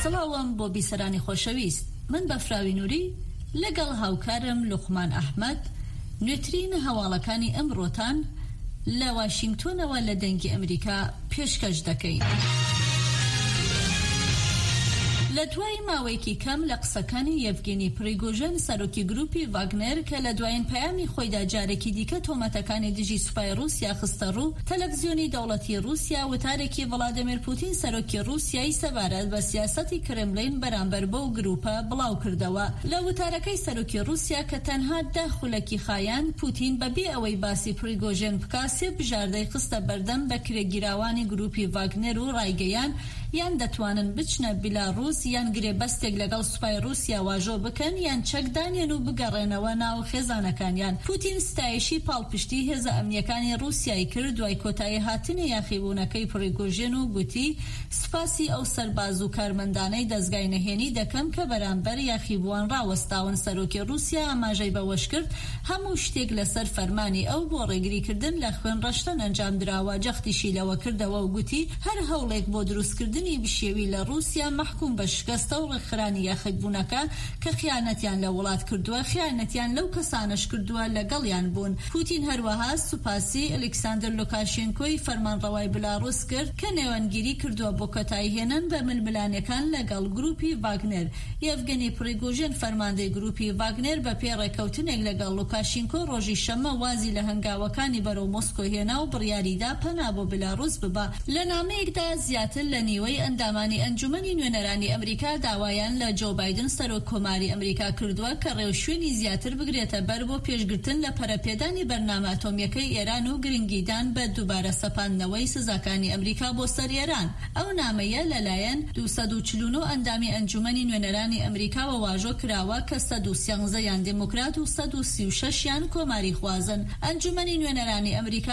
سڵاوم بۆ بیسەرانی خۆشەویست. من بەفراوی نووری لەگەڵ هاوکارم لوقمان ئەحمەد نوێترین هەواڵەکانی ئەمڕۆتان لە واشنگتۆنەوە لە دەنگی ئەمریکا پێشکەش دەکەین. لە دوای ماوەیەکی کەم لە قسەکانی یەڤگێنی پریگۆژن سەرۆکی گروپی ڤاگنەر کە لە دوایین پەیامی خۆیدا جارێکی دیکە تۆمەتەکانی دژی سوپای رووسیا خستە ڕوو، تەلەڤیزیۆنی دەوڵەتی رووسیا وتارێکی ڤڵادیمیر پوتین سەرۆکی رووسیای سەبارەت بە سیاسەتی کرملین بەرامبەر بەو گروپە بڵاو کردەوە. لە وتارەکەی سەرۆکی رووسیا کە تەنها 10 خولەکی خایان پوتین بەبێ ئەوەی باسی پریگۆژن بکاسێ بژاردەی خستە بەردەم بە کرێگیراوانی گروپی ڤاگنەر و ڕایگەیان یان دەتوانن بچنە بیلاڕووس یان گرێبەستێک لەگەڵ سوپای رووسیا واژۆ بکەن یان چەکدانیان و بگەڕێنەوە ناو خێزانەکانیان. پوتین ستایشی پاڵپشتی هێزە ئەمنیەکانی رووسیای کرد دوای کۆتایی هاتنی یاخیبوونەکەی پریگۆژن و گوتی سپاسی ئەو سەرباز و کارمەندانەی دەستگای نەهێنی دەکەم کە بەرامبەر یاخیبووان ڕاوەستاون. سەرۆکی رووسیا ئاماژەی بەوەش کرد هەموو شتێک لەسەر فەرمانی ئەو بۆ ڕێگریکردن لە خوێن ڕەشتن ئەنجام دراوە. جەختیشی لەوە کردەوە و گوتی هەر هەوڵێک بۆ دروستکردنی بشێوی لە رووسیا محکوم بە شکستە و ڕێکخرانی یاخیبوونەکە کە خیانەتیان لە وڵات کردووە، خیانەتیان لەو کەسانش کردووە لەگەڵیان بوون. پوتین هەروەها سوپاسی ئەلێکساندر لوکاشێنکۆی فەرمانڕەوای بلاڕوس کرد کە نێوەنگیری کردووە بۆ کۆتاییهێنان بە ململانەکان لەگەڵ گروپی ڤاگنەر. یەڤگێنی پریگۆژن فەرماندەی گروپی ڤاگنەر بە پێ ڕێکەوتنێک لەگەڵ لوکاشێنکۆ ڕۆژی شەمە وازی لە هەنگاوەکانی بەرەو مۆسکۆ هێنا و بڕیاریدا پەنا بۆ بلاڕوس ببە. لە نامەیەکدا زیاتر لە نیوەی ئەندامانی ئەنجومەنی نوێنەرانی ئەمریکا داوایان لە جۆ بایدن سەرۆک کۆماری ئەمریکا کردووە کە ڕێوشوێنی زیاتر بگرێتە بەر بۆ پێشگرتن لە پەرەپێدانی بەرنامە ئەتۆمیەکەی ئێران و گرنگیدان بە دووبارە سەپاندنەوەی سزاکانی ئەمریکا بۆ سەر ئێران. ئەو نامەیە لەلایەن 249 ئەندامی ئەنجومەنی نوێنەرانی ئەمریکا و واژۆ کراوە کە 113 یان دموکرات و 136 یان کۆماری خوازن. ئەنجومەنی نوێنەرانی ئەمریکا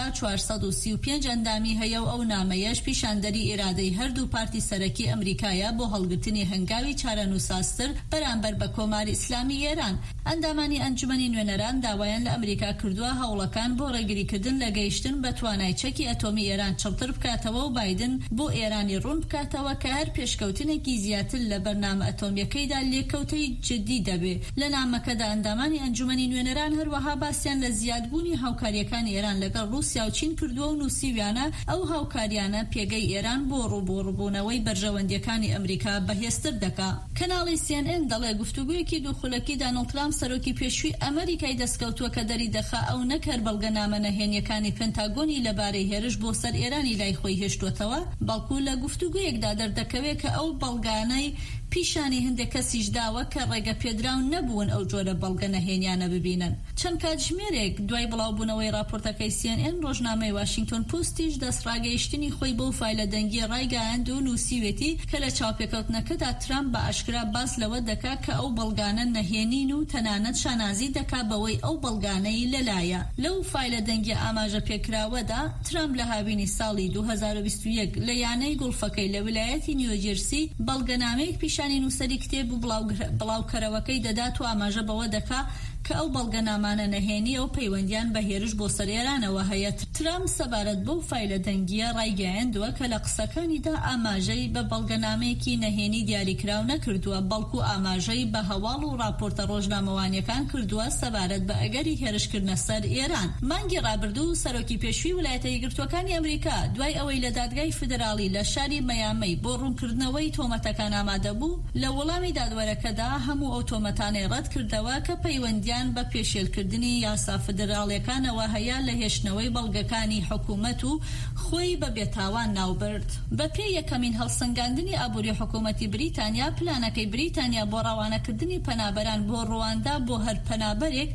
435 ئەندامی هەیە و ئەو نامەیەش پیشاندەری ئێرادەی هەردوو پارتی سەرەکی ئەمریکایە بۆ هەڵگرتنی هەنگاوی چارەنووساستر بەرامبەر بە کۆماری ئیسلامی ئێران. ئەندامانی ئەنجومەنی نوێنەران داوایان لە ئەمریکا کردووە هەوڵەکان بۆ ڕێگریکردن لە گەیشتن بە توانای چەکی ئەتۆمی ئێران چڵتر بکاتەوە و بایدن بۆ ئێرانی ڕوون بکاتەوە کە هەر پێشکەوتنێکی زیاتر لە بەرنامە ئەتۆمیەکەیدا لێکەوتەی جدی دەبێ. لە نامەکەدا ئەندامانی ئەنجومەنی نوێنەران هەروەها باسییان لە زیادبوونی هاوکاریەکانی ئێران لەگەڵ رووسیا و چین کردووە و نووسیویانە ئەو هاوکاریانە پێگەی ئێران بۆ ڕووبوونەوەی بەرژەوەندیەکانی ئەمریکا بەهێزتر دەکا. کەناڵی CNN دەڵێ گفتوگویەکی دووخولەکی دانەڵد ترامپ سەرۆکی پێشووی ئەمریکای دەستکەوتووە کە دەری دەخا ئەو نەکەر بەڵگەنامە نەهێنیەکانی پێنتاگۆنی لەبارەی هێرش بۆ سەر ئێرانی لای خۆی هێشتوتەوە، بەڵکو لە گفتوگویەکدا دەردەکەوێت کە ئەو بەڵگانەی پیشانی هەندێک کەسیش داوە کە ڕێگە پێدراون نەبوون ئەو جۆرە بەڵگە نەهێنیانە ببینن. چەند کاتژمێرێک دوای بڵاوبوونەوەی راپۆرتەکەی CNN ڕۆژنامەی واشنگتۆن پۆستیش دەستڕاگەیشتنی خۆی بەو فایلە دەنگی ڕایگەیاند و نووسیوێتی کە لە چاوپێکەوتنەکەدا ترامپ بە ئاشکرا باس لەوە دەکا کە ئەو بەڵگانە نەهێنین و تەنانەت شانازی دەکا بەوەی ئەو بەڵگانەی لەلایە. لەو فایلە دەنگی ئاماژە پێکراوەدا ترامپ لە هاوینی ساڵی 2021 لە یانەی گڵفەکەی لە ویلایەتی نیوجێرسی بەڵگەنامەیەک پیشانی نووسەری کتێب و بڵاوکەرەوەکەی دەدات و ئاماژە بەوە دەکا کە ئەو بەڵگەنامانە نەهێنی ئەو پەیوەندیان بە هێرش بۆ سەر ئێرانەوە هەیە. ترامپ سەبارەت بەو فایلە دەنگیە ڕایگەیاندووە کە لە قسەکانیدا ئاماژەی بە بەڵگەنامەیەکی نەهێنی دیاریکراو نەکردووە، بەڵکو ئاماژەی بە هەواڵ و راپۆرتە ڕۆژنامەوانیەکان کردووە سەبارەت بە ئەگەری هێرشکردنە سەر ئێران. مانگی ڕابردوو سەرۆکی پێشووی ویلایەتە یەکگرتووەکانی ئەمریکا دوای ئەوەی لە دادگای فدرالی لە شاری مەیامی بۆ ڕوونکردنەوەی تۆمەتەکان ئامادە بوو، لە وەڵامی دادوەرەکەدا هەموو ئەو تۆمەتانەی ڕەت کردەوە کە پەیوەندیان بە پێشێلکردنی یاسا فدراڵیەکانەوە هەیە لە هێشتنەوەی بەڵگەکانی حکوومەت و خۆی بە بێتاوان ناوبرد. بە پێی یەکەمین هەڵسەنگاندنی ئابووری حکوومەتی بریتانیا، پلانەکەی بریتانیا بۆ ڕەوانەکردنی پەنابەران بۆ ڕواندا بۆ هەر پەنابەرێک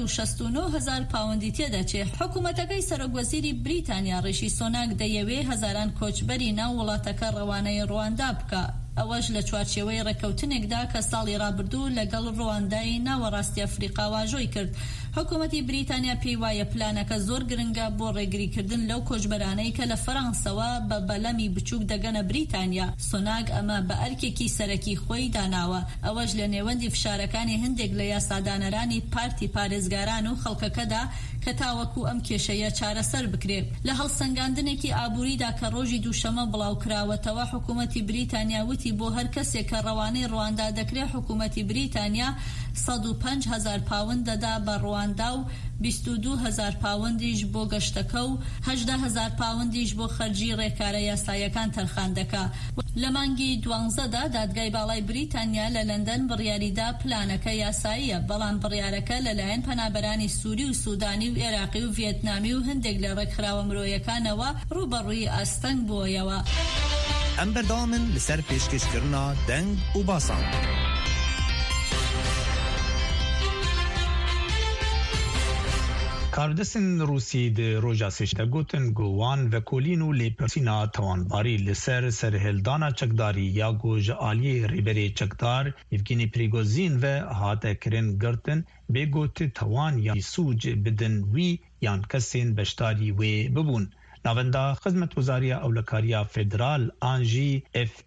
169,000 پاوەندی تێدەچێت. حکوومەتەکەی سەرۆکوەزیری بریتانیا ڕیشی سۆناک دەیەوێ هەزاران کۆچبەری ناو وڵاتەکە ڕەوانەی ڕواندا بکە. ئەوەش لە چوارچێوەی ڕێکەوتنێکدا کە ساڵی ڕابردوو لەگەڵ ڕواندای ناوەڕاستی ئەفریقا واژۆی کرد. حکوومەتی بریتانیا پێی وایە پلانەکە زۆر گرنگە بۆ ڕێگریکردن لەو کۆچبەرانەی کە لە فەڕەنسەوە بە بەلەمی بچووک دەگەنە بریتانیا. سۆناک ئەمە بە ئەرکێکی سەرەکی خۆی داناوە، ئەوەش لە نێوەندی فشارەکانی هەندێک لە یاسادانەرانی پارتی پارێزگاران و خەڵکەکەدا کە تاوەکو ئەم کێشەیە چارەسەر بکرێت. لە هەڵسەنگاندنێکی ئابووریدا کە ڕۆژی دووشەمە بڵاوکراوەتەوە حکوومەتی بریتانیا وتی بۆ هەر کەسێک کە ڕەوانەی ڕواندا دەکرێت حکوومەتی بریتانیا 105,000 پاوند دەدا بە ڕواندا و 22,000 پاوندیش بۆ گەشتەکە و 18,000 پاوندیش بۆ خەرجی ڕێکارە یاسایەکان تەرخان دەکا. لە مانگی 12دا دادگای باڵای بریتانیا لە لەندەن بڕیاریدا پلانەکە یاساییە، بەڵام بڕیارەکە لەلایەن پەنابەرانی سووری و سوودانی و عێراقی و ڤێتنامی و هەندێک لە ڕێکخراوە مرۆیەکانەوە ڕوبەڕووی ئاستەنگ بوویەوە. ئەم بەردەوامن لەسەر پێشکەشکردنا دەنگ و باسان. کاردستن روسی د روژا سشته گوتن گوان و کولین و لیپرسینا توانباری لسر سرهلدانا چکداری یا گوژ آلی ریبری چکدار یفگینی پریگوزین و هاته کرن گرتن به گوت توان یا سوج بدن وی یان کسین بشتاری وی ببون. ناوندا خدمت وزاریا اولکاریا فدرال آنجی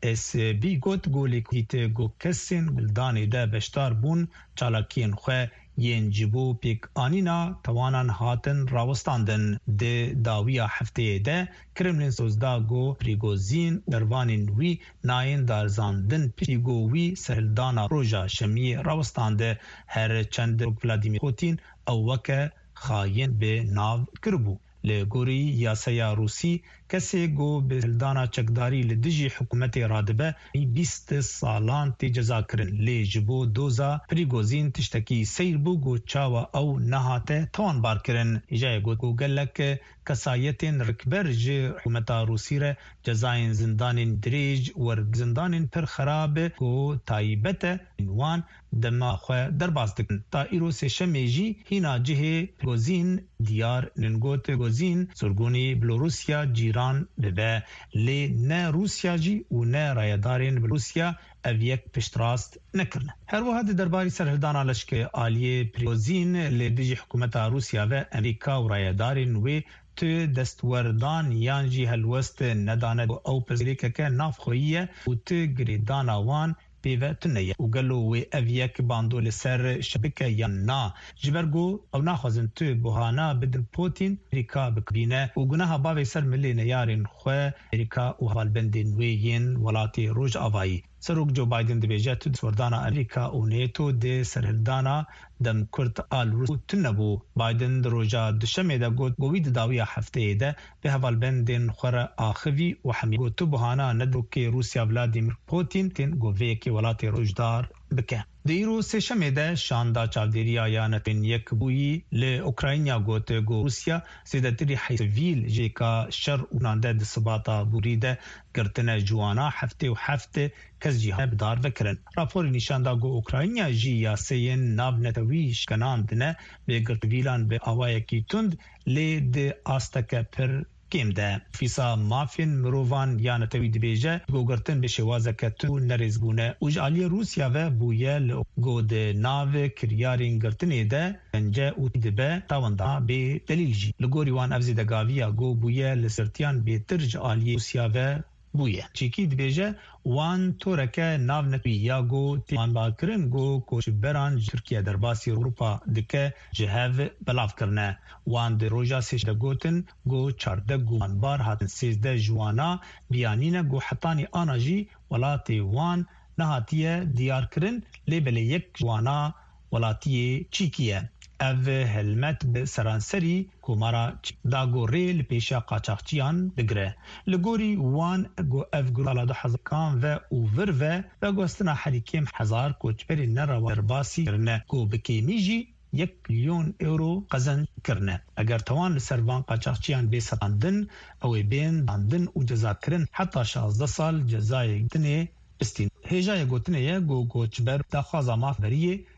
FSB گوت گولی کیت گو کسین بلدانی ده بشتار بون چالاکین خواه ین جبو پیک آنینا توانان هاتن راوستاندن ده داویا هفته ده کرملین سوزدا گو پریگوزین دروانین وی ناین دارزاندن پریگو وی سهلدانا روژا شمی راوستانده هر چند ولادیمیر پوتین او وکه خاین به ناو کربو. لگوری یاسیا روسی کسی گو به هلدانا چکداری لدجی حکومت رادبه 20 سالان تی جزا کرن لی جبو دوزا پریگوزین تشتکی سیر بو گو چاوا او نهاته توان بار کرن. ایجای گو گلک کسایتین رکبر جی حکومت روسی ره جزاین زندانین دریج ور زندانین پر خراب گو تایبت انوان دما خواه درباز دکن. تا ایرو سشمی جی هینا جه گوزین دیار ننگوت گوزین سرگونی بلوروسیا جیران ببه لی نه روسیا جی و نه رایدارین بلوروسیا اویک پشتراست نکرنه. هر وحد درباری سرهدانا لشک آلیه پریگوزین لی دیجی حکومت روسیا و امریکا و رایدارین و تو دستوردان یانجی هلوست ندانه او پزلیک که ناف خویه و تو گریدانا وان پیوه تنیه و گلو و اویک باندو لسر شبکه یا نا جبرگو او ناخوازن تو بوهانا بدن پوتین امریکا بکبینه و گناه باوی سر ملی نیارین خواه امریکا و حوالبندین ویین ولاتی روژ آوایی. سروک جو بایدن دبیجه تو دستوردانا امریکا و نیتو ده سرهلدانا دم کرد آل روس تنبو. بایدن در روژا دشمه ده گوید داویا هفته ده به حوالبندین خور آخوی و حمی گو تو بوهانا ندرو که روسیا ولادیمیر پوتین تین گووی که ولاتی روژدار بکه. دیرو سشمه ده شاندا چاودیریا یا نتین یک بویی ل اوکراینیا گوت گو روسیا سیدتری حیسویل جیکا شر اونانده ده سباتا بوریده گرتنه جوانا هفته و هفته کس جیها بدار وکرن. راپور نشاندا گو اوکراینیا جی یا سین ناب نتویش کناندنه به گرتویلان به آوایکی تند لی ده آستک پر کم ده. فیسا مافین مروان یا نتوی دبیجه گوگرتن به شوازه که تو نریزبونه. اوج آلی روسیا و بویه گو ده ناو کریارین گرتنه ده انجه او دبه تاونده به دلیل جی. لگوری وان افزی دگاویا گو بویه لسرتیان به ترج آلی روسیا و بویه. چیکی دبیجه وان تورکه ناو نتوی یا گو تیمان باکرن گو کوچبران ترکیه در باسی اروپا دکه جهاو بلاف کرنه. وان در روژا سیش دگوتن گو چارده گوان بار هاتن 13 جوانا بیانینه گو حطانی آنا جی ولاتی وان نهاتیه دیار کرن لیبل یک جوانا ولاتی چیکیه. او هلمت به سرانسری کومارا دا گو ریل پیشا قاچاقچیان بگره. لگوری وان گو اف گروه ده حزکان و اوور و گوستنا حریکیم 1000 کوچبری نروا درباسی کرنه گو بکیمیجی 1 میلیون یورو قزن کرنه. اگر توان لسروان قاچاقچیان بی ستاندن او بین داندن و جزا کرن حتی 16 سال جزای دنه استین. هجای گوتنه گو گوچبر دا خوازا مافبریه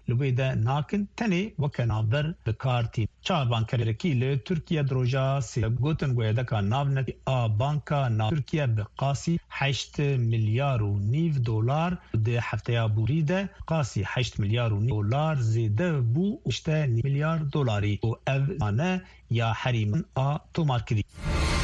لبیده ناکن تنی وکنابر بکارتی چا بانکرکی ل ترکیه دروجا سی گوتن گویدکا ناونتی آ بانکا نا ترکیه بقاسی 8 ملیار و نیو دلار ده هفته بوریده قاسی 8 ملیار و نیو دلار زیده بو 8 ملیار دلاری و او آنه یا حریم آ تومارکری